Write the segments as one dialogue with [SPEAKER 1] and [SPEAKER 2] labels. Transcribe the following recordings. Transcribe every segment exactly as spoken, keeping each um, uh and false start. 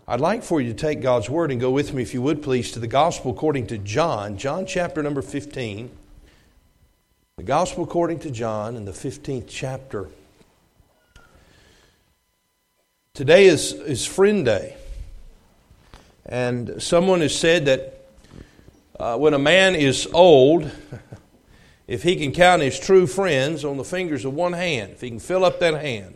[SPEAKER 1] I'd like for you to take God's Word and go with me, if you would please, to the Gospel according to John, John chapter number fifteen. The Gospel according to John in the fifteenth chapter. Today is, is Friend Day. And someone has said that uh, when a man is old, if he can count his true friends on the fingers of one hand, if he can fill up that hand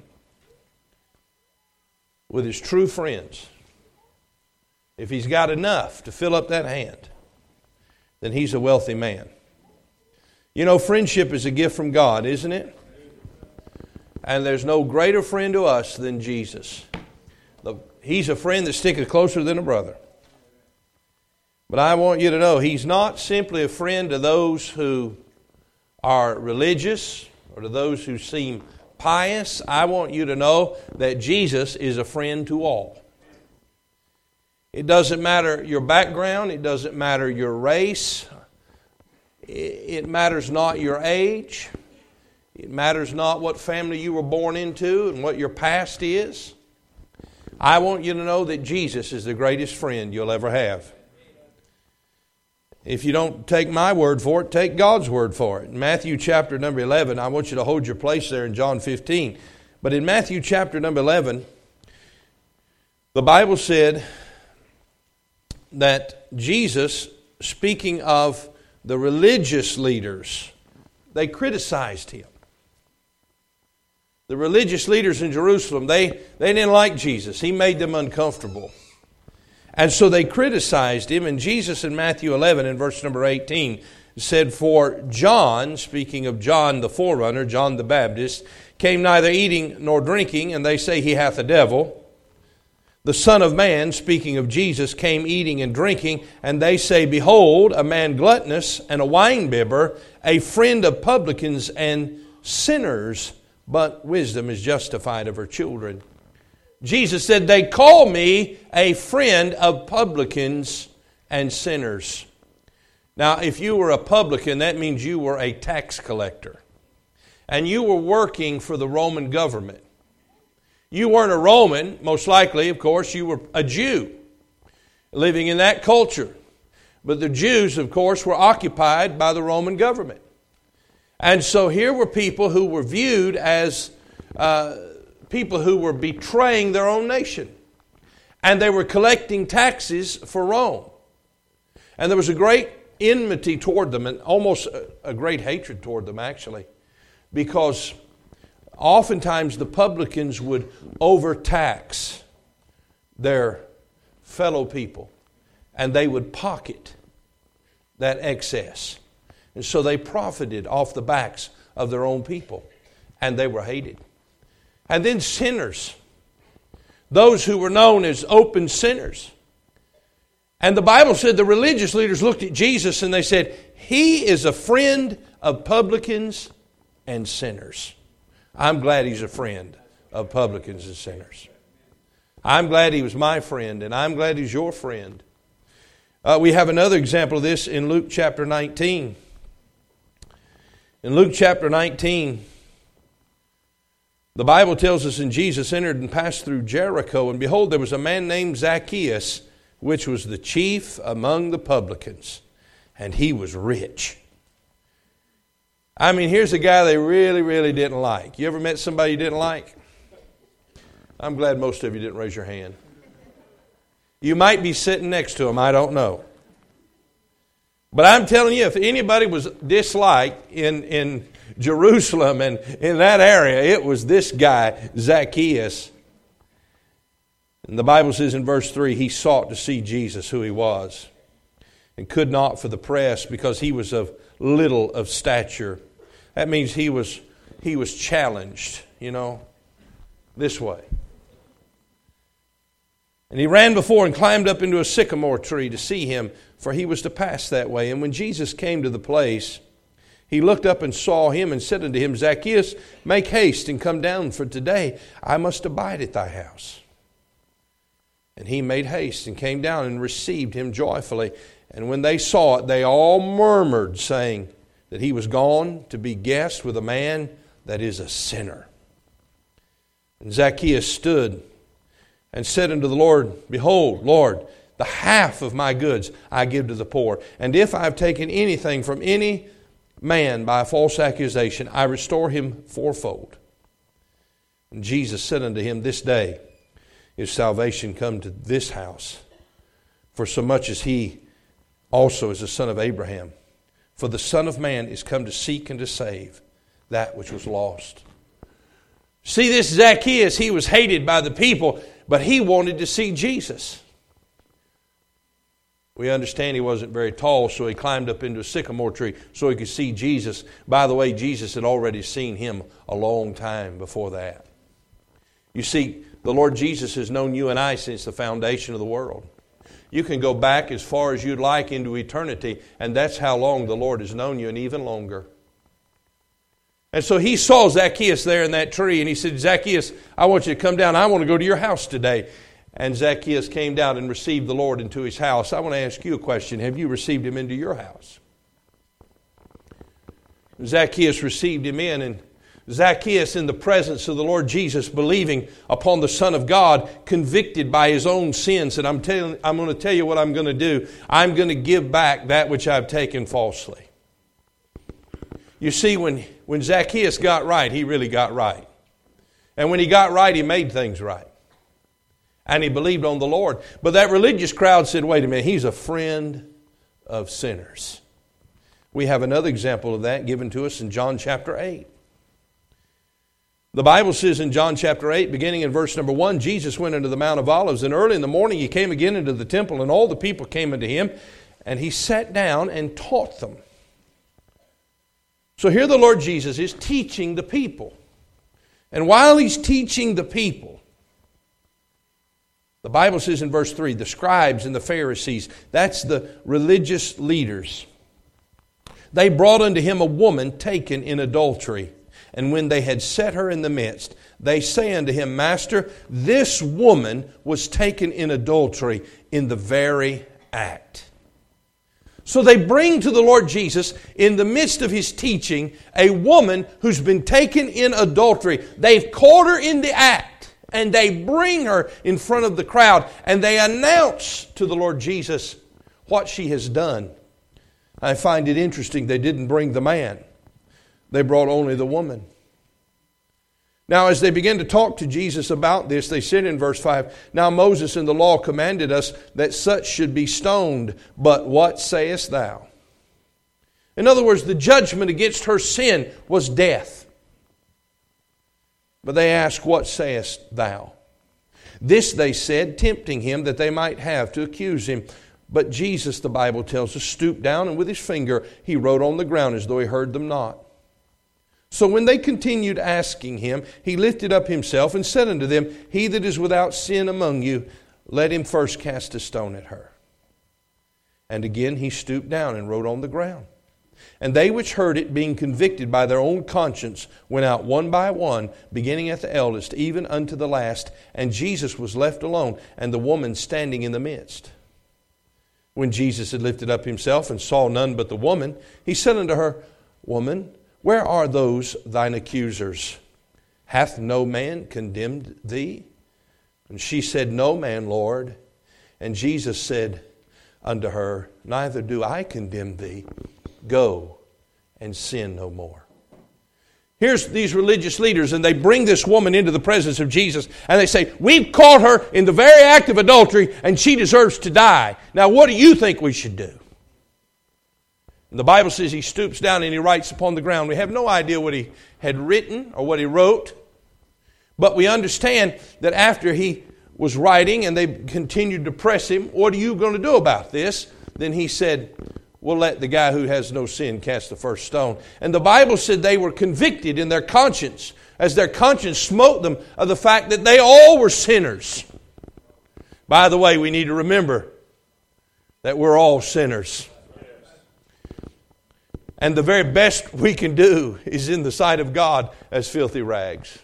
[SPEAKER 1] with his true friends, if he's got enough to fill up that hand, then he's a wealthy man. You know, friendship is a gift from God, isn't it? And there's no greater friend to us than Jesus. He's a friend that sticketh closer than a brother. But I want you to know, He's not simply a friend to those who are religious or to those who seem pious. I want you to know that Jesus is a friend to all. It doesn't matter your background. It doesn't matter your race. It matters not your age. It matters not what family you were born into and what your past is. I want you to know that Jesus is the greatest friend you'll ever have. If you don't take my word for it, take God's word for it. In Matthew chapter number eleven, I want you to hold your place there in John fifteen. But in Matthew chapter number eleven, the Bible said that Jesus, speaking of the religious leaders, they criticized Him. The religious leaders in Jerusalem, they, they didn't like Jesus. He made them uncomfortable. And so they criticized Him. And Jesus in Matthew eleven, in verse number eighteen, said, "For John," speaking of John the forerunner, John the Baptist, "came neither eating nor drinking, and they say he hath a devil. The Son of Man," speaking of Jesus, "came eating and drinking, and they say, Behold, a man gluttonous and a winebibber, a friend of publicans and sinners, but wisdom is justified of her children." Jesus said, "They call me a friend of publicans and sinners." Now, if you were a publican, that means you were a tax collector. And you were working for the Roman government. You weren't a Roman, most likely, of course, you were a Jew living in that culture. But the Jews, of course, were occupied by the Roman government. And so here were people who were viewed as uh, people who were betraying their own nation. And they were collecting taxes for Rome. And there was a great enmity toward them, and almost a, a great hatred toward them, actually, because oftentimes the publicans would overtax their fellow people, and they would pocket that excess. And so they profited off the backs of their own people, and they were hated. And then sinners, those who were known as open sinners. And the Bible said the religious leaders looked at Jesus and they said, "He is a friend of publicans and sinners." I'm glad He's a friend of publicans and sinners. I'm glad He was my friend, and I'm glad He's your friend. Uh, we have another example of this in Luke chapter nineteen. In Luke chapter nineteen, the Bible tells us, "And Jesus entered and passed through Jericho, and behold, there was a man named Zacchaeus, which was the chief among the publicans, and he was rich." I mean, here's a guy they really, really didn't like. You ever met somebody you didn't like? I'm glad most of you didn't raise your hand. You might be sitting next to him, I don't know. But I'm telling you, if anybody was disliked in, in Jerusalem and in that area, it was this guy, Zacchaeus. And the Bible says in verse three, he sought to see Jesus, who He was, and could not for the press, because he was of little of stature. That means he was he was challenged, you know, this way. And he ran before and climbed up into a sycamore tree to see Him, for he was to pass that way. And when Jesus came to the place, he looked up and saw him and said unto him, "Zacchaeus, make haste and come down, for today I must abide at thy house." And he made haste and came down and received him joyfully. And when they saw it, they all murmured, saying that he was gone to be guest with a man that is a sinner. And Zacchaeus stood and said unto the Lord, Behold, Lord, the half of my goods I give to the poor. And if I have taken anything from any man by a false accusation, I restore him fourfold. And Jesus said unto him, This day is salvation come to this house, for so much as he also is the son of Abraham. For the Son of Man is come to seek and to save that which was lost. See, this Zacchaeus, he was hated by the people, but he wanted to see Jesus. We understand he wasn't very tall, so he climbed up into a sycamore tree so he could see Jesus. By the way, Jesus had already seen him a long time before that. You see, the Lord Jesus has known you and I since the foundation of the world. You can go back as far as you'd like into eternity, and that's how long the Lord has known you, and even longer. And so he saw Zacchaeus there in that tree, and he said, Zacchaeus, I want you to come down. I want to go to your house today. And Zacchaeus came down and received the Lord into his house. I want to ask you a question. Have you received him into your house? Zacchaeus received him in, and Zacchaeus, in the presence of the Lord Jesus, believing upon the Son of God, convicted by his own sins, said, I'm, telling, I'm going to tell you what I'm going to do. I'm going to give back that which I've taken falsely. You see, when, when Zacchaeus got right, he really got right. And when he got right, he made things right. And he believed on the Lord. But that religious crowd said, wait a minute, he's a friend of sinners. We have another example of that given to us in John chapter eight. The Bible says in John chapter eight, beginning in verse number one, Jesus went into the Mount of Olives, and early in the morning he came again into the temple, and all the people came unto him, and he sat down and taught them. So here the Lord Jesus is teaching the people. And while he's teaching the people, the Bible says in verse three, the scribes and the Pharisees, that's the religious leaders, they brought unto him a woman taken in adultery. And when they had set her in the midst, they say unto him, Master, this woman was taken in adultery in the very act. So they bring to the Lord Jesus, in the midst of his teaching, a woman who's been taken in adultery. They've caught her in the act, and they bring her in front of the crowd, and they announce to the Lord Jesus what she has done. I find it interesting they didn't bring the man. They brought only the woman. Now, as they began to talk to Jesus about this, they said in verse five, Now Moses in the law commanded us that such should be stoned, but what sayest thou? In other words, the judgment against her sin was death. But they asked, What sayest thou? This they said, tempting him that they might have to accuse him. But Jesus, the Bible tells us, stooped down, and with his finger he wrote on the ground as though he heard them not. So when they continued asking him, he lifted up himself and said unto them, He that is without sin among you, let him first cast a stone at her. And again he stooped down and wrote on the ground. And they which heard it, being convicted by their own conscience, went out one by one, beginning at the eldest, even unto the last. And Jesus was left alone, and the woman standing in the midst. When Jesus had lifted up himself and saw none but the woman, he said unto her, Woman, where are those thine accusers? Hath no man condemned thee? And she said, No man, Lord. And Jesus said unto her, Neither do I condemn thee. Go and sin no more. Here's these religious leaders, and they bring this woman into the presence of Jesus, and they say, We've caught her in the very act of adultery, and she deserves to die. Now, what do you think we should do? And the Bible says he stoops down and he writes upon the ground. We have no idea what he had written or what he wrote. But we understand that after he was writing and they continued to press him, what are you going to do about this? Then he said, we'll let the guy who has no sin cast the first stone. And the Bible said they were convicted in their conscience as their conscience smote them of the fact that they all were sinners. By the way, we need to remember that we're all sinners. And the very best we can do is in the sight of God as filthy rags.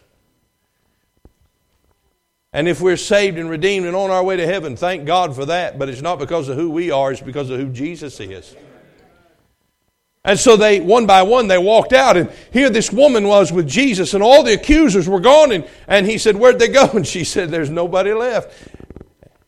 [SPEAKER 1] And if we're saved and redeemed and on our way to heaven, thank God for that. But it's not because of who we are, it's because of who Jesus is. And so they, one by one, they walked out. And here this woman was with Jesus, and all the accusers were gone. And, and he said, where'd they go? And she said, there's nobody left.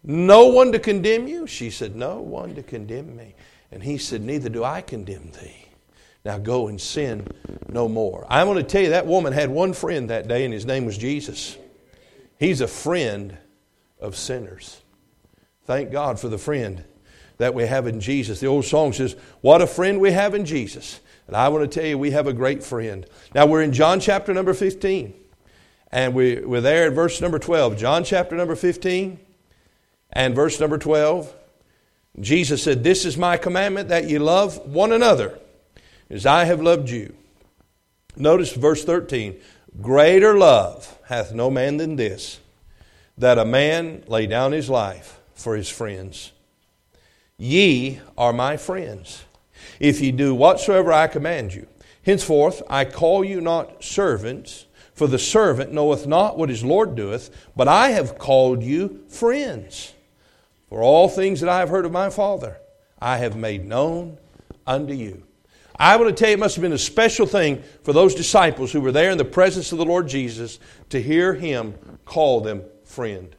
[SPEAKER 1] no one to condemn you? She said, no one to condemn me. And he said, neither do I condemn thee. Now go and sin no more. I'm going to tell you, that woman had one friend that day, and his name was Jesus. He's a friend of sinners. Thank God for the friend that we have in Jesus. The old song says, what a friend we have in Jesus. And I want to tell you, we have a great friend. Now we're in John chapter number fifteen. And we, we're there at verse number twelve. John chapter number fifteen and verse number twelve. Jesus said, this is my commandment, that ye love one another as I have loved you. Notice verse thirteen. Greater love hath no man than this, that a man lay down his life for his friends. Ye are my friends, if ye do whatsoever I command you. Henceforth I call you not servants, for the servant knoweth not what his Lord doeth, but I have called you friends. For all things that I have heard of my Father, I have made known unto you. I want to tell you, it must have been a special thing for those disciples who were there in the presence of the Lord Jesus to hear Him call them friend.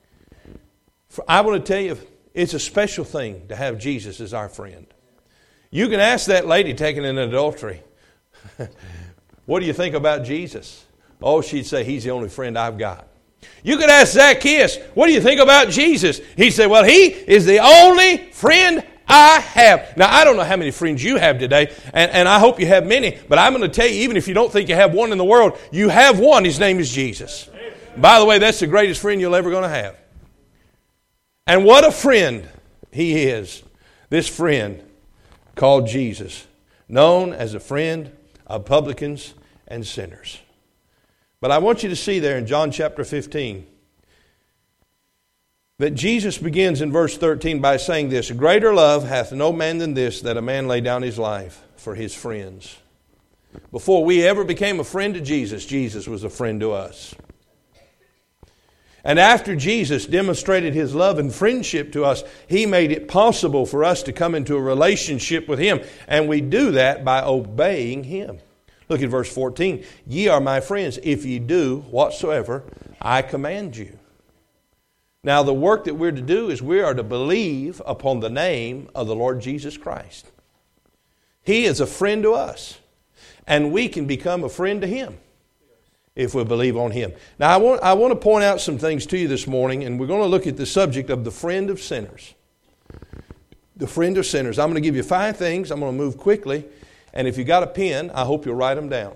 [SPEAKER 1] I want to tell you, it's a special thing to have Jesus as our friend. You can ask that lady taken in adultery, what do you think about Jesus? Oh, she'd say, He's the only friend I've got. You could ask Zacchaeus, what do you think about Jesus? He'd say, well, He is the only friend I have. Now, I don't know how many friends you have today, and, and I hope you have many, but I'm going to tell you, even if you don't think you have one in the world, you have one. His name is Jesus. By the way, that's the greatest friend you're ever going to have. And what a friend He is, this friend called Jesus, known as a friend of publicans and sinners. But I want you to see there in John chapter fifteen that Jesus begins in verse thirteen by saying this, greater love hath no man than this, that a man lay down his life for his friends. Before we ever became a friend to Jesus, Jesus was a friend to us. And after Jesus demonstrated His love and friendship to us, He made it possible for us to come into a relationship with Him. And we do that by obeying Him. Look at verse fourteen. Ye are my friends, if ye do whatsoever I command you. Now the work that we're to do is we are to believe upon the name of the Lord Jesus Christ. He is a friend to us. And we can become a friend to Him if we believe on Him. Now I want, I want to point out some things to you this morning, and we're going to look at the subject of the friend of sinners. The friend of sinners. I'm going to give you five things. I'm going to move quickly. And if you got a pen, I hope you'll write them down.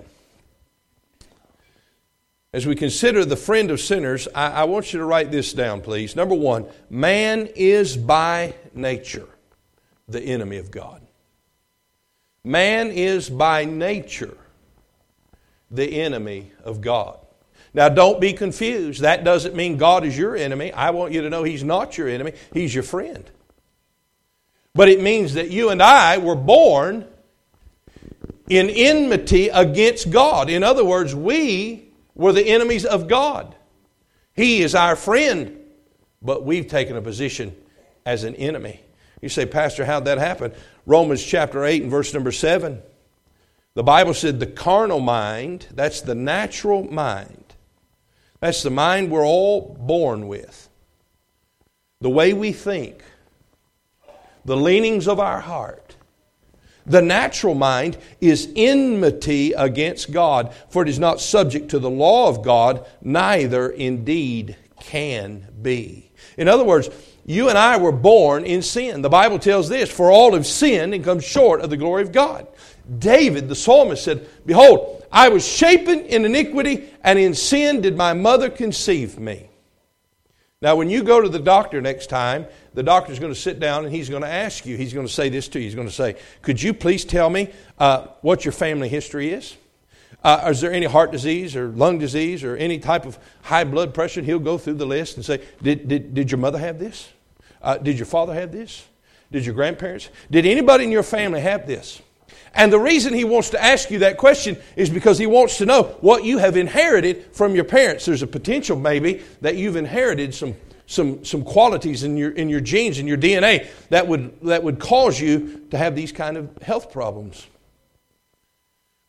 [SPEAKER 1] As we consider the friend of sinners, I, I want you to write this down, please. Number one, man is by nature the enemy of God. Man is by nature the enemy of God. Now, don't be confused. That doesn't mean God is your enemy. I want you to know He's not your enemy. He's your friend. But it means that you and I were born in enmity against God. In other words, we were the enemies of God. He is our friend, but we've taken a position as an enemy. You say, Pastor, how'd that happen? Romans chapter eight and verse number seven. The Bible said the carnal mind, that's the natural mind. That's the mind we're all born with. The way we think. The leanings of our heart. The natural mind is enmity against God, for it is not subject to the law of God, neither indeed can be. In other words, you and I were born in sin. The Bible tells this, for all have sinned and come short of the glory of God. David, the psalmist, said, behold, I was shapen in iniquity, and in sin did my mother conceive me. Now, when you go to the doctor next time, the doctor's going to sit down and he's going to ask you, he's going to say this to you, he's going to say, could you please tell me uh, what your family history is? Uh, is there any heart disease or lung disease or any type of high blood pressure? And he'll go through the list and say, did, did, did your mother have this? Uh, did your father have this? Did your grandparents? Did anybody in your family have this? And the reason he wants to ask you that question is because he wants to know what you have inherited from your parents. There's a potential maybe that you've inherited some some some qualities in your in your genes, in your D N A that would that would cause you to have these kind of health problems.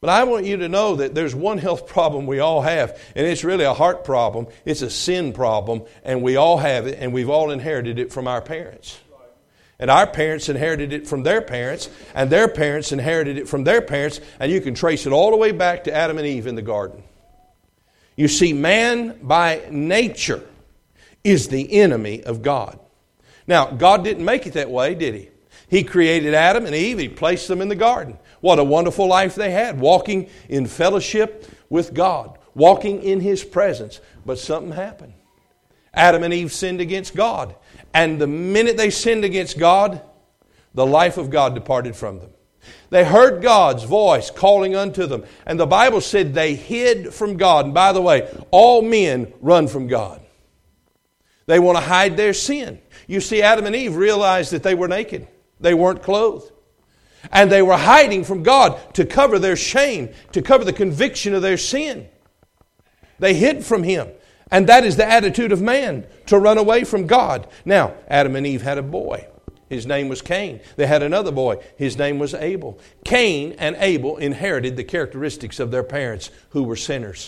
[SPEAKER 1] But I want you to know that there's one health problem we all have, and it's really a heart problem. It's a sin problem, and we all have it, and we've all inherited it from our parents. And our parents inherited it from their parents, and their parents inherited it from their parents, and you can trace it all the way back to Adam and Eve in the garden. You see, man by nature is the enemy of God. Now, God didn't make it that way, did He? He created Adam and Eve. He placed them in the garden. What a wonderful life they had, walking in fellowship with God, walking in His presence. But something happened. Adam and Eve sinned against God. And the minute they sinned against God, the life of God departed from them. They heard God's voice calling unto them. And the Bible said they hid from God. And by the way, all men run from God. They want to hide their sin. You see, Adam and Eve realized that they were naked. They weren't clothed. And they were hiding from God to cover their shame, to cover the conviction of their sin. They hid from Him. And that is the attitude of man, to run away from God. Now, Adam and Eve had a boy. His name was Cain. They had another boy. His name was Abel. Cain and Abel inherited the characteristics of their parents, who were sinners.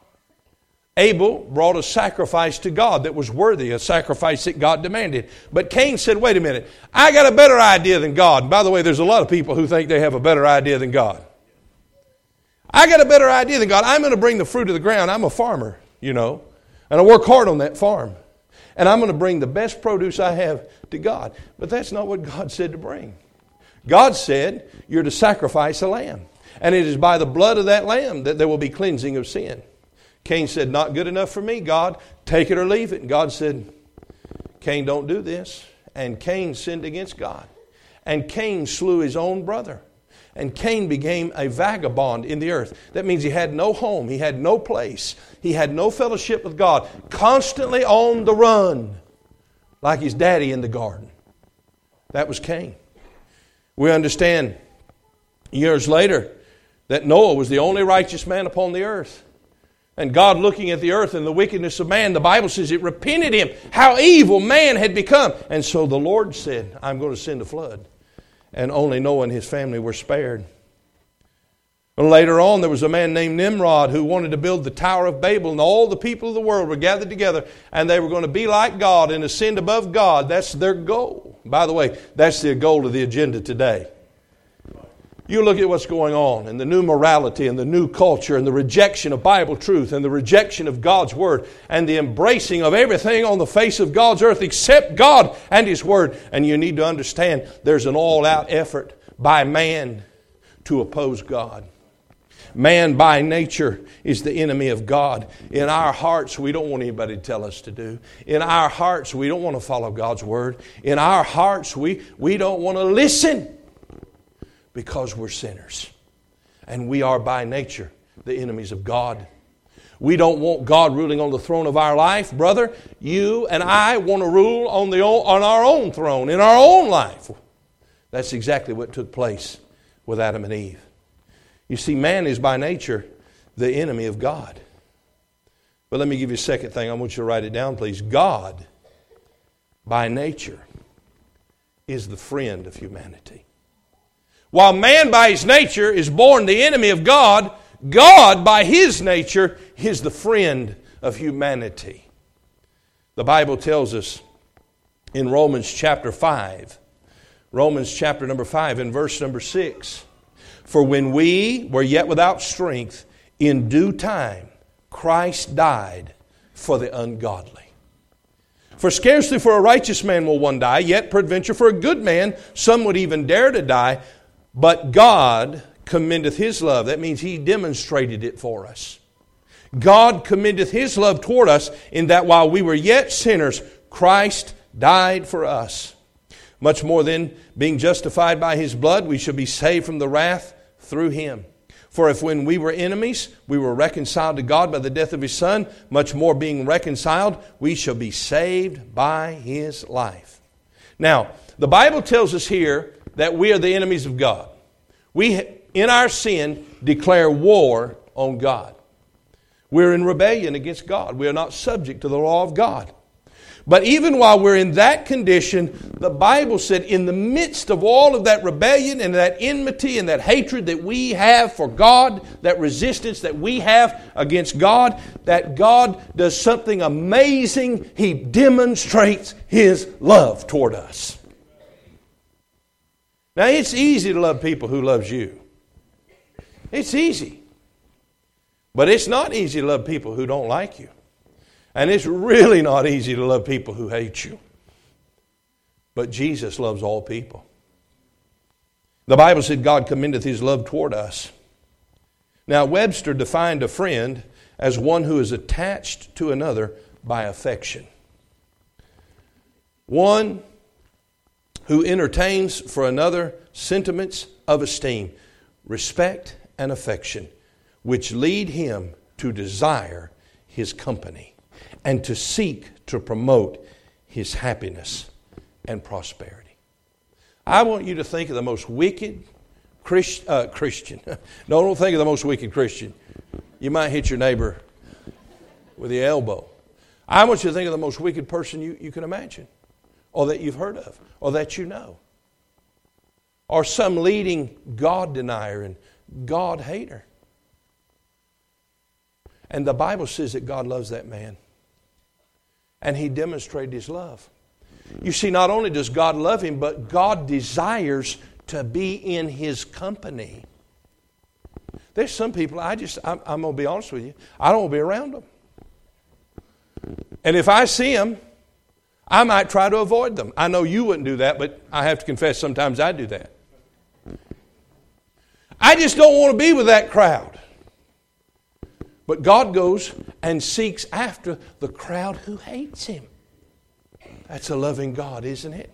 [SPEAKER 1] Abel brought a sacrifice to God that was worthy, a sacrifice that God demanded. But Cain said, wait a minute, I got a better idea than God. And by the way, there's a lot of people who think they have a better idea than God. I got a better idea than God. I'm going to bring the fruit of the ground. I'm a farmer, you know, and I work hard on that farm. And I'm going to bring the best produce I have to God. But that's not what God said to bring. God said, you're to sacrifice a lamb. And it is by the blood of that lamb that there will be cleansing of sin. Cain said, not good enough for me, God. Take it or leave it. And God said, Cain, don't do this. And Cain sinned against God. And Cain slew his own brother. And Cain became a vagabond in the earth. That means he had no home. He had no place. He had no fellowship with God. Constantly on the run, like his daddy in the garden. That was Cain. We understand years later that Noah was the only righteous man upon the earth. And God, looking at the earth and the wickedness of man, the Bible says it repented him how evil man had become. And so the Lord said, I'm going to send a flood. And only Noah and his family were spared. And later on, there was a man named Nimrod who wanted to build the Tower of Babel, and all the people of the world were gathered together, and they were going to be like God and ascend above God. That's their goal. By the way, that's the goal of the agenda today. You look at what's going on, and the new morality and the new culture and the rejection of Bible truth and the rejection of God's Word and the embracing of everything on the face of God's earth except God and His Word. And you need to understand there's an all-out effort by man to oppose God. Man by nature is the enemy of God. In our hearts, we don't want anybody to tell us to do. In our hearts, we don't want to follow God's Word. In our hearts, we, we don't want to listen. Because we're sinners. And we are by nature the enemies of God. We don't want God ruling on the throne of our life. Brother, you and I want to rule on, the, on our own throne, in our own life. That's exactly what took place with Adam and Eve. You see, man is by nature the enemy of God. But let me give you a second thing. I want you to write it down, please. God, by nature, is the friend of humanity. While man by his nature is born the enemy of God, God by His nature is the friend of humanity. The Bible tells us in Romans chapter five, Romans chapter number five and verse number six, for when we were yet without strength, in due time Christ died for the ungodly. For scarcely for a righteous man will one die, yet peradventure for a good man some would even dare to die. But God commendeth His love. That means He demonstrated it for us. God commendeth His love toward us in that while we were yet sinners, Christ died for us. Much more then, being justified by His blood, we shall be saved from the wrath through Him. For if when we were enemies, we were reconciled to God by the death of His Son, much more being reconciled, we shall be saved by His life. Now, the Bible tells us here that we are the enemies of God. We, in our sin, declare war on God. We're in rebellion against God. We are not subject to the law of God. But even while we're in that condition, the Bible said in the midst of all of that rebellion and that enmity and that hatred that we have for God, that resistance that we have against God, that God does something amazing. He demonstrates His love toward us. Now, it's easy to love people who loves you. It's easy. But it's not easy to love people who don't like you. And it's really not easy to love people who hate you. But Jesus loves all people. The Bible said God commendeth His love toward us. Now, Webster defined a friend as one who is attached to another by affection. One who entertains for another sentiments of esteem, respect, and affection, which lead him to desire his company and to seek to promote his happiness and prosperity. I want you to think of the most wicked Christ, uh, Christian. No, don't think of the most wicked Christian. You might hit your neighbor with the elbow. I want you to think of the most wicked person you, you can imagine, or that you've heard of, or that you know. Or some leading God denier and God hater. And the Bible says that God loves that man. And He demonstrated His love. You see, not only does God love him, but God desires to be in his company. There's some people, I just, I'm, I'm going to be honest with you, I don't want to be around them. And if I see them, I might try to avoid them. I know you wouldn't do that, but I have to confess sometimes I do that. I just don't want to be with that crowd. But God goes and seeks after the crowd who hates Him. That's a loving God, isn't it?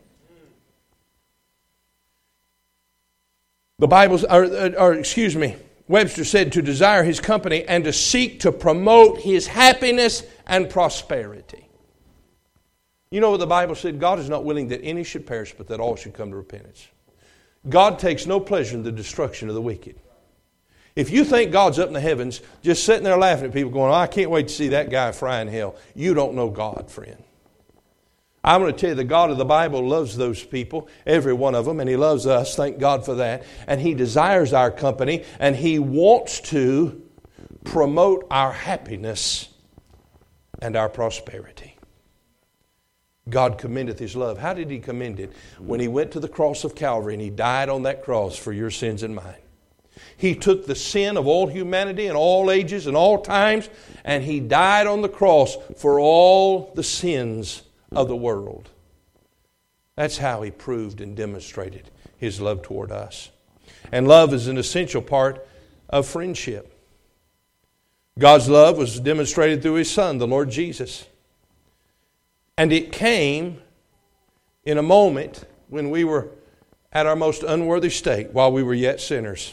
[SPEAKER 1] The Bible, or, or excuse me, Webster said to desire His company and to seek to promote His happiness and prosperity. You know what the Bible said? God is not willing that any should perish, but that all should come to repentance. God takes no pleasure in the destruction of the wicked. If you think God's up in the heavens, just sitting there laughing at people going, oh, I can't wait to see that guy fry in hell. You don't know God, friend. I'm going to tell you, the God of the Bible loves those people, every one of them, and He loves us. Thank God for that. And He desires our company, and He wants to promote our happiness and our prosperity. God commendeth His love. How did He commend it? When He went to the cross of Calvary and He died on that cross for your sins and mine. He took the sin of all humanity in all ages and all times, and He died on the cross for all the sins of the world. That's how He proved and demonstrated His love toward us. And love is an essential part of friendship. God's love was demonstrated through His Son, the Lord Jesus. And it came in a moment when we were at our most unworthy state, while we were yet sinners.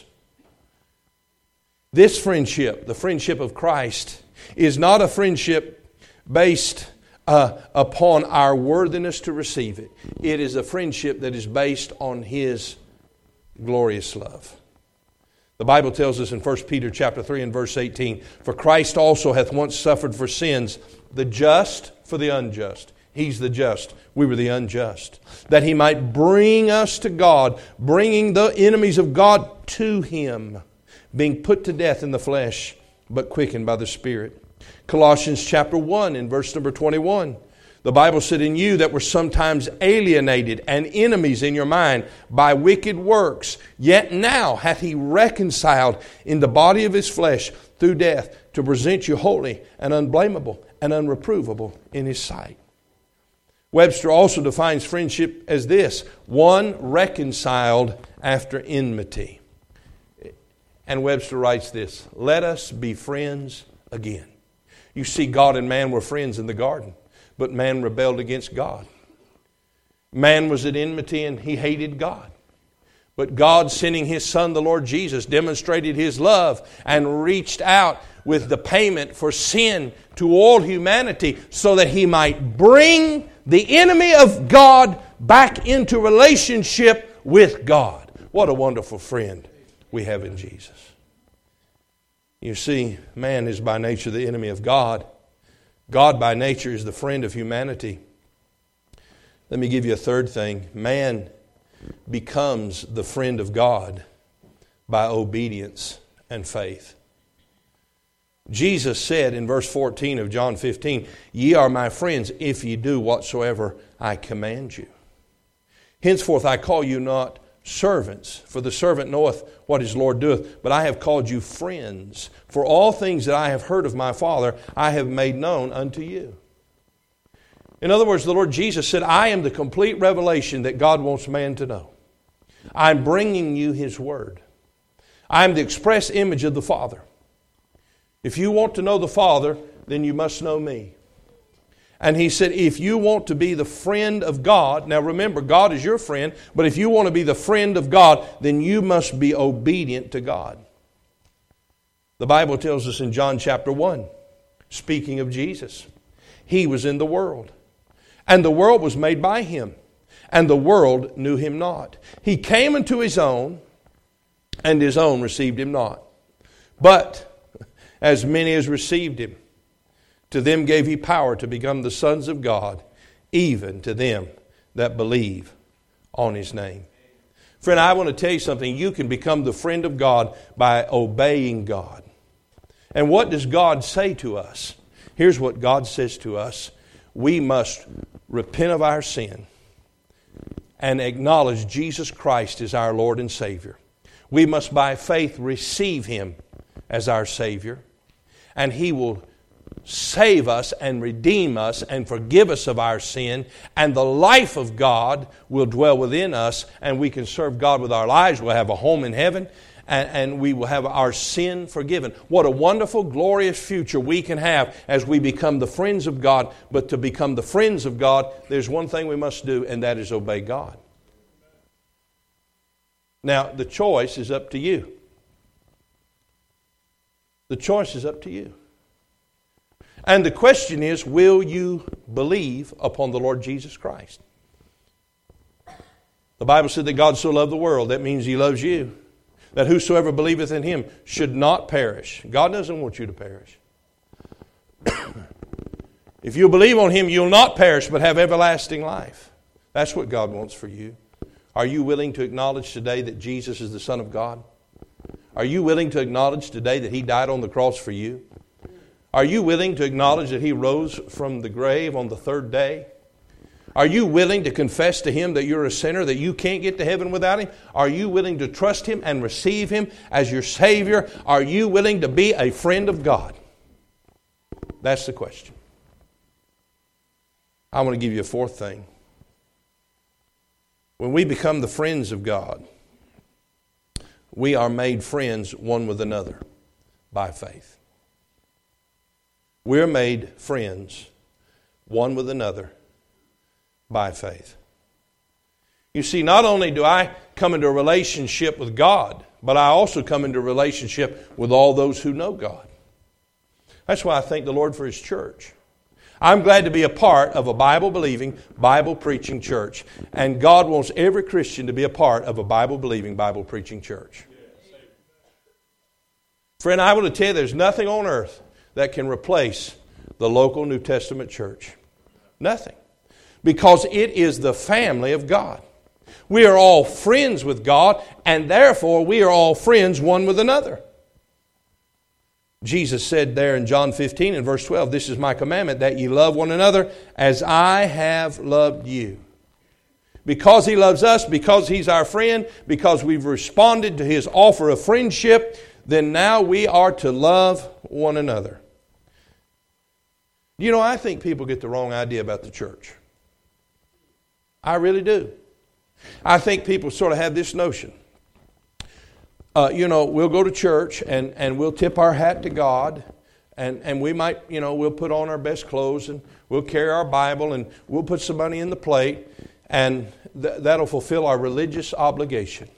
[SPEAKER 1] This friendship, the friendship of Christ, is not a friendship based uh, upon our worthiness to receive it. It is a friendship that is based on His glorious love. The Bible tells us in First Peter chapter three and verse eighteen, for Christ also hath once suffered for sins, the just for the unjust. He's the just. We were the unjust. That He might bring us to God, bringing the enemies of God to Him, being put to death in the flesh, but quickened by the Spirit. Colossians chapter one and verse number twenty-one. The Bible said, in you that were sometimes alienated and enemies in your mind by wicked works, yet now hath He reconciled in the body of His flesh through death to present you holy and unblameable and unreprovable in His sight. Webster also defines friendship as this: one reconciled after enmity. And Webster writes this: let us be friends again. You see, God and man were friends in the garden, but man rebelled against God. Man was at enmity and he hated God. But God, sending His Son, the Lord Jesus, demonstrated His love and reached out with the payment for sin to all humanity so that He might bring the enemy of God back into relationship with God. What a wonderful friend we have in Jesus. You see, man is by nature the enemy of God. God by nature is the friend of humanity. Let me give you a third thing. Man becomes the friend of God by obedience and faith. Jesus said in verse fourteen of John fifteen, "Ye are my friends if ye do whatsoever I command you. Henceforth I call you not servants, for the servant knoweth what his Lord doeth, but I have called you friends. For all things that I have heard of my Father, I have made known unto you." In other words, the Lord Jesus said, I am the complete revelation that God wants man to know. I'm bringing you His Word. I'm the express image of the Father. If you want to know the Father, then you must know me. And He said, if you want to be the friend of God, now remember, God is your friend, but if you want to be the friend of God, then you must be obedient to God. The Bible tells us in John chapter one, speaking of Jesus, He was in the world, and the world was made by Him, and the world knew Him not. He came unto His own, and His own received Him not. But as many as received Him, to them gave He power to become the sons of God, even to them that believe on His name. Friend, I want to tell you something. You can become the friend of God by obeying God. And what does God say to us? Here's what God says to us. We must repent of our sin and acknowledge Jesus Christ as our Lord and Savior. We must by faith receive Him as our Savior, and He will save us and redeem us and forgive us of our sin, and the life of God will dwell within us, and we can serve God with our lives. We'll have a home in heaven, and, and we will have our sin forgiven. What a wonderful, glorious future we can have as we become the friends of God. But to become the friends of God, there's one thing we must do, and that is obey God. Now, the choice is up to you. The choice is up to you. And the question is, will you believe upon the Lord Jesus Christ? The Bible said that God so loved the world. That means He loves you. That whosoever believeth in Him should not perish. God doesn't want you to perish. If you believe on Him, you'll not perish but have everlasting life. That's what God wants for you. Are you willing to acknowledge today that Jesus is the Son of God? Are you willing to acknowledge today that He died on the cross for you? Are you willing to acknowledge that He rose from the grave on the third day? Are you willing to confess to Him that you're a sinner, that you can't get to heaven without Him? Are you willing to trust Him and receive Him as your Savior? Are you willing to be a friend of God? That's the question. I want to give you a fourth thing. When we become the friends of God, we are made friends one with another by faith. We're made friends one with another by faith. You see, not only do I come into a relationship with God, but I also come into a relationship with all those who know God. That's why I thank the Lord for His church. I'm glad to be a part of a Bible-believing, Bible-preaching church. And God wants every Christian to be a part of a Bible-believing, Bible-preaching church. Friend, I want to tell you there's nothing on earth that can replace the local New Testament church. Nothing. Because it is the family of God. We are all friends with God, and therefore we are all friends one with another. Jesus said there in John fifteen and verse twelve, "This is my commandment, that ye love one another as I have loved you." Because He loves us, because He's our friend, because we've responded to His offer of friendship, then now we are to love one another. You know, I think people get the wrong idea about the church. I really do. I think people sort of have this notion. Uh, you know, we'll go to church and, and we'll tip our hat to God. And, and we might, you know, we'll put on our best clothes and we'll carry our Bible and we'll put some money in the plate. And th- that'll fulfill our religious obligation.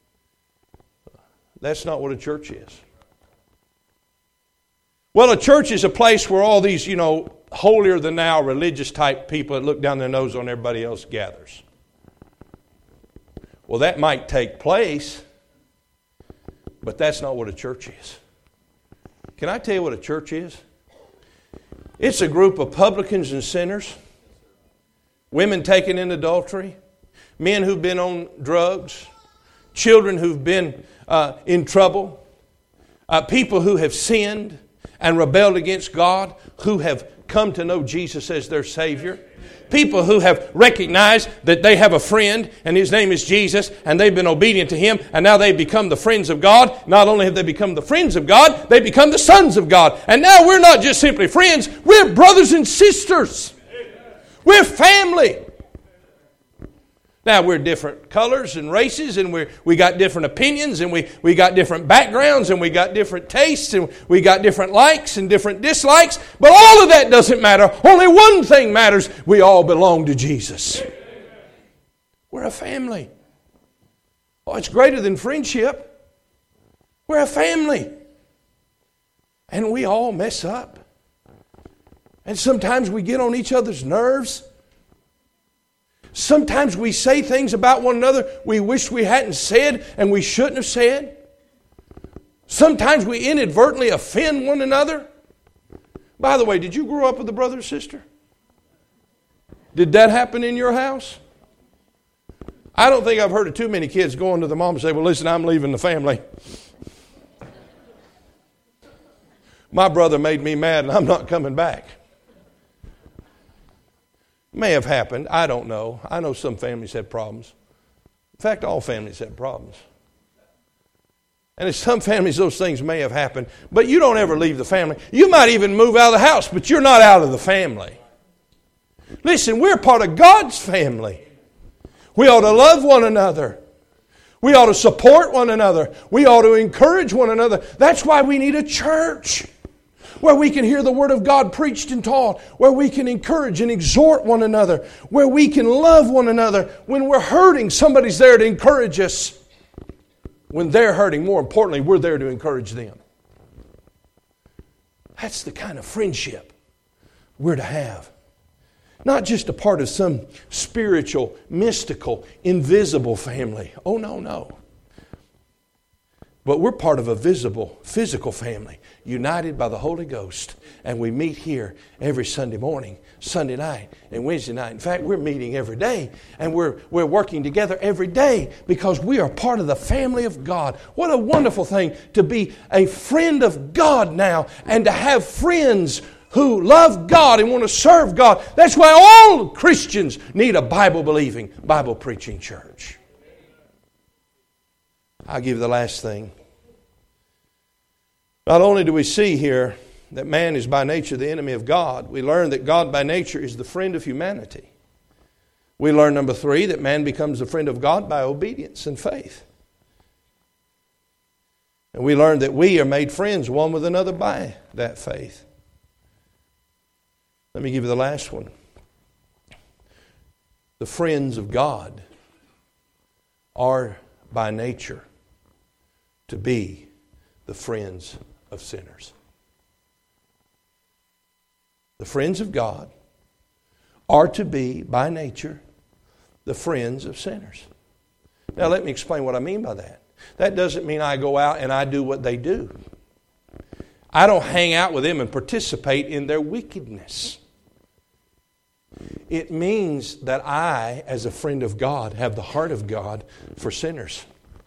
[SPEAKER 1] That's not what a church is. Well, a church is a place where all these, you know, holier-than-thou religious type people that look down their nose on everybody else gathers. Well, that might take place, but that's not what a church is. Can I tell you what a church is? It's a group of publicans and sinners women taken in adultery, men who've been on drugs, children who've been uh, in trouble, uh, people who have sinned and rebelled against God, who have come to know Jesus as their Savior. People who have recognized that they have a friend and His name is Jesus, and they've been obedient to Him, and now they've become the friends of God. Not only have they become the friends of God, they become the sons of God. And now we're not just simply friends, we're brothers and sisters. We're family. Now, we're different colors and races, and we we got different opinions, and we, we got different backgrounds, and we got different tastes, and we got different likes and different dislikes. But all of that doesn't matter. Only one thing matters. We all belong to Jesus. We're a family. Oh, it's greater than friendship. We're a family. And we all mess up. And sometimes we get on each other's nerves. Sometimes we say things about one another we wish we hadn't said and we shouldn't have said. Sometimes we inadvertently offend one another. By the way, did you grow up with a brother or sister? Did that happen in your house? I don't think I've heard of too many kids going to the mom and say, well, listen, I'm leaving the family. My brother made me mad and I'm not coming back. May have happened. I don't know. I know some families had problems. In fact, all families have problems. And in some families, those things may have happened. But you don't ever leave the family. You might even move out of the house, but you're not out of the family. Listen, we're part of God's family. We ought to love one another. We ought to support one another. We ought to encourage one another. That's why we need a church where we can hear the Word of God preached and taught, where we can encourage and exhort one another, where we can love one another. When we're hurting, somebody's there to encourage us. When they're hurting, more importantly, we're there to encourage them. That's the kind of friendship we're to have. Not just a part of some spiritual, mystical, invisible family. Oh, no, no. But we're part of a visible, physical family, united by the Holy Ghost. And we meet here every Sunday morning, Sunday night, and Wednesday night. In fact, we're meeting every day, and we're, we're working together every day because we are part of the family of God. What a wonderful thing to be a friend of God now and to have friends who love God and want to serve God. That's why all Christians need a Bible-believing, Bible-preaching church. I'll give you the last thing. Not only do we see here that man is by nature the enemy of God, we learn that God by nature is the friend of humanity. We learn, number three, that man becomes the friend of God by obedience and faith. And we learn that we are made friends one with another by that faith. Let me give you the last one. The friends of God are by nature to be the friends of sinners. The friends of God are to be by nature the friends of sinners. Now let me explain what I mean by that. That doesn't mean I go out and I do what they do. I don't hang out with them and participate in their wickedness. It means that I, as a friend of God, have the heart of God for sinners.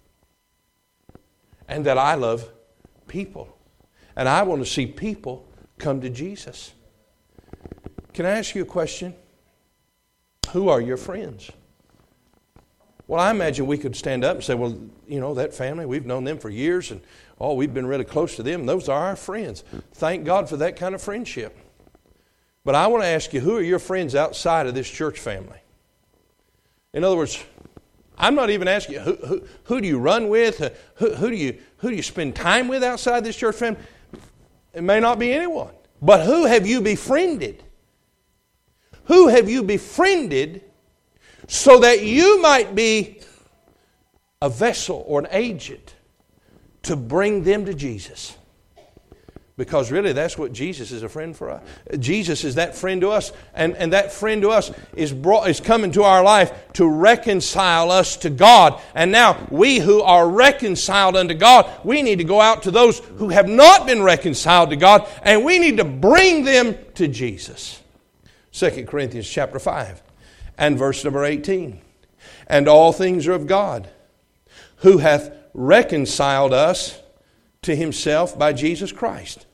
[SPEAKER 1] And that I love people. And I want to see people come to Jesus. Can I ask you a question? Who are your friends? Well, I imagine we could stand up and say, well, you know, that family, we've known them for years, and oh, we've been really close to them. Those are our friends. Thank God for that kind of friendship. But I want to ask you, who are your friends outside of this church family? In other words, I'm not even asking you, who, who, who do you run with? Who, who, do you, who do you spend time with outside this church family? It may not be anyone. But who have you befriended? Who have you befriended so that you might be a vessel or an agent to bring them to Jesus? Because really that's what Jesus is a friend for us. Jesus is that friend to us. And, and that friend to us is brought is come into our life to reconcile us to God. And now we who are reconciled unto God, we need to go out to those who have not been reconciled to God, and we need to bring them to Jesus. Second Corinthians chapter five And verse number eighteen. And all things are of God, who hath reconciled us to himself by Jesus Christ,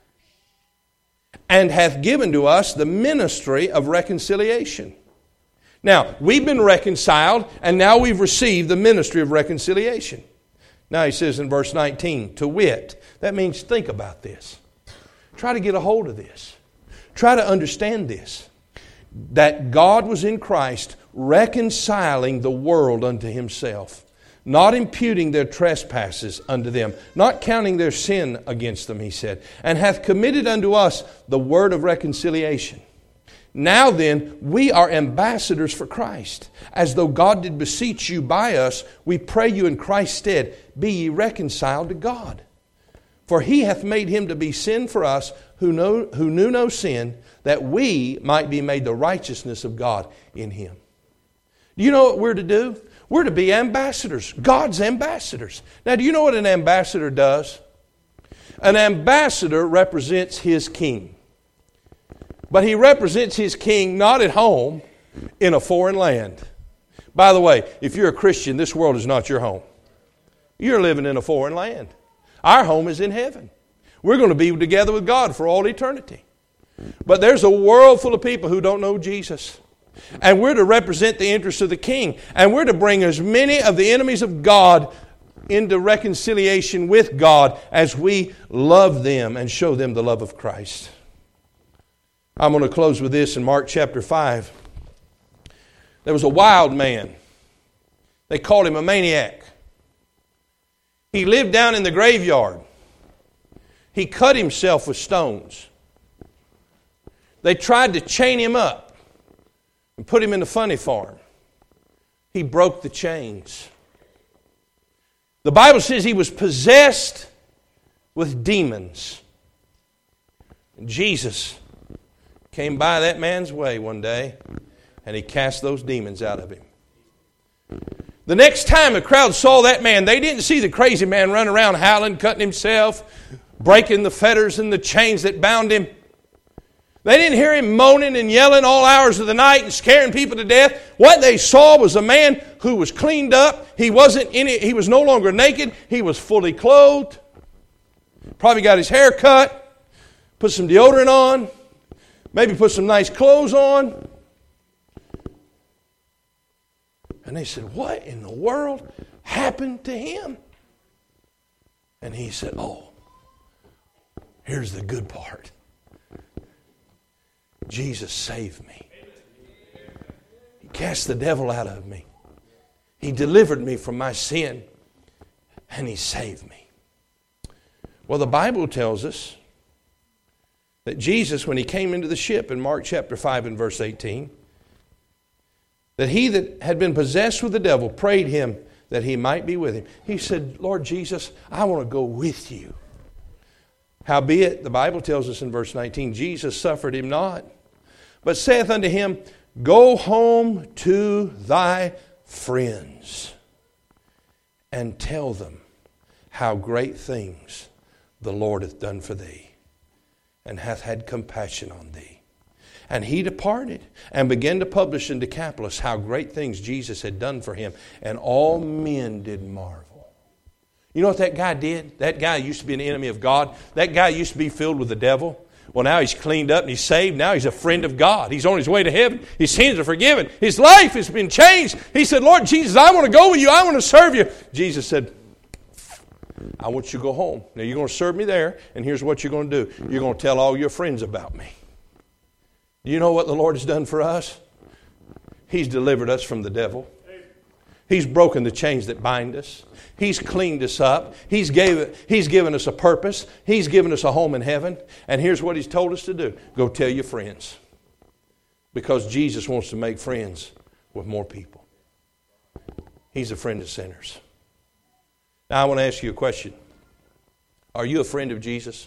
[SPEAKER 1] and hath given to us the ministry of reconciliation. Now, we've been reconciled, and now we've received the ministry of reconciliation. Now he says in verse nineteen, to wit, that means think about this. Try to get a hold of this. Try to understand this. That God was in Christ reconciling the world unto himself, not imputing their trespasses unto them, not counting their sin against them, he said, and hath committed unto us the word of reconciliation. Now then, we are ambassadors for Christ. As though God did beseech you by us, we pray you in Christ's stead, be ye reconciled to God. For he hath made him to be sin for us who know, who knew no sin, that we might be made the righteousness of God in him. Do you know what we're to do? We're to be ambassadors, God's ambassadors. Now, do you know what an ambassador does? An ambassador represents his king. But he represents his king not at home, in a foreign land. By the way, if you're a Christian, this world is not your home. You're living in a foreign land. Our home is in heaven. We're going to be together with God for all eternity. But there's a world full of people who don't know Jesus. And we're to represent the interests of the king. And we're to bring as many of the enemies of God into reconciliation with God as we love them and show them the love of Christ. I'm going to close with this in Mark chapter five. There was a wild man. They called him a maniac. He lived down in the graveyard. He cut himself with stones. They tried to chain him up and put him in the funny farm. He broke the chains. The Bible says he was possessed with demons. And Jesus came by that man's way one day, and he cast those demons out of him. The next time the crowd saw that man, they didn't see the crazy man running around howling, cutting himself, breaking the fetters and the chains that bound him. They didn't hear him moaning and yelling all hours of the night and scaring people to death. What they saw was a man who was cleaned up. He wasn't any, he was no longer naked. He was fully clothed. Probably got his hair cut, put some deodorant on, maybe put some nice clothes on. And they said, what in the world happened to him? And he said, oh, here's the good part. Jesus saved me. He cast the devil out of me. He delivered me from my sin. And he saved me. Well, the Bible tells us that Jesus, when he came into the ship in Mark chapter five and verse eighteen, that he that had been possessed with the devil prayed him that he might be with him. He said, Lord Jesus, I want to go with you. Howbeit, the Bible tells us in verse nineteen, Jesus suffered him not, but saith unto him, go home to thy friends and tell them how great things the Lord hath done for thee, and hath had compassion on thee. And he departed and began to publish in Decapolis how great things Jesus had done for him, and all men did marvel. You know what that guy did? That guy used to be an enemy of God. That guy used to be filled with the devil. Well, now he's cleaned up and he's saved. Now he's a friend of God. He's on his way to heaven. His sins are forgiven. His life has been changed. He said, Lord Jesus, I want to go with you. I want to serve you. Jesus said, I want you to go home. Now you're going to serve me there, and here's what you're going to do. You're going to tell all your friends about me. You know what the Lord has done for us? He's delivered us from the devil. He's broken the chains that bind us. He's cleaned us up. He's, gave, he's given us a purpose. He's given us a home in heaven. And here's what he's told us to do. Go tell your friends. Because Jesus wants to make friends with more people. He's a friend of sinners. Now I want to ask you a question. Are you a friend of Jesus?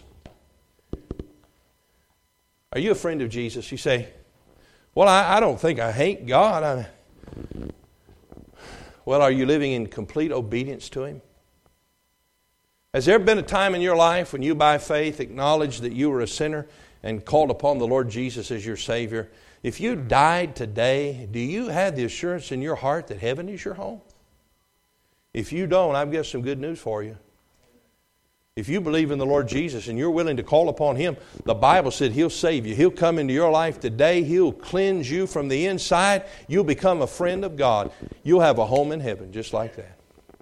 [SPEAKER 1] Are you a friend of Jesus? You say, well, I, I don't think I hate God. I, well, are you living in complete obedience to him? Has there been a time in your life when you by faith acknowledged that you were a sinner and called upon the Lord Jesus as your Savior? If you died today, do you have the assurance in your heart that heaven is your home? If you don't, I've got some good news for you. If you believe in the Lord Jesus and you're willing to call upon Him, the Bible said He'll save you. He'll come into your life today. He'll cleanse you from the inside. You'll become a friend of God. You'll have a home in heaven just like that.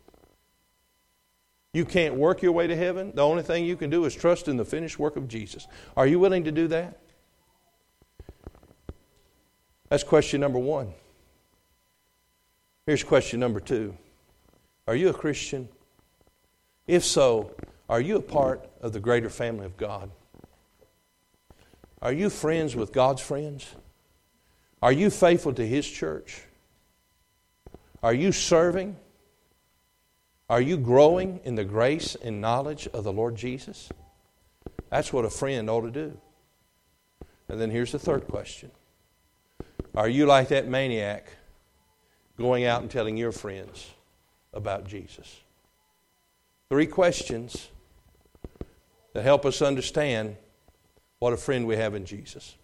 [SPEAKER 1] You can't work your way to heaven. The only thing you can do is trust in the finished work of Jesus. Are you willing to do that? That's question number one. Here's question number two. Are you a Christian? If so, are you a part of the greater family of God? Are you friends with God's friends? Are you faithful to His church? Are you serving? Are you growing in the grace and knowledge of the Lord Jesus? That's what a friend ought to do. And then here's the third question. Are you like that maniac going out and telling your friends about Jesus? Three questions that help us understand what a friend we have in Jesus.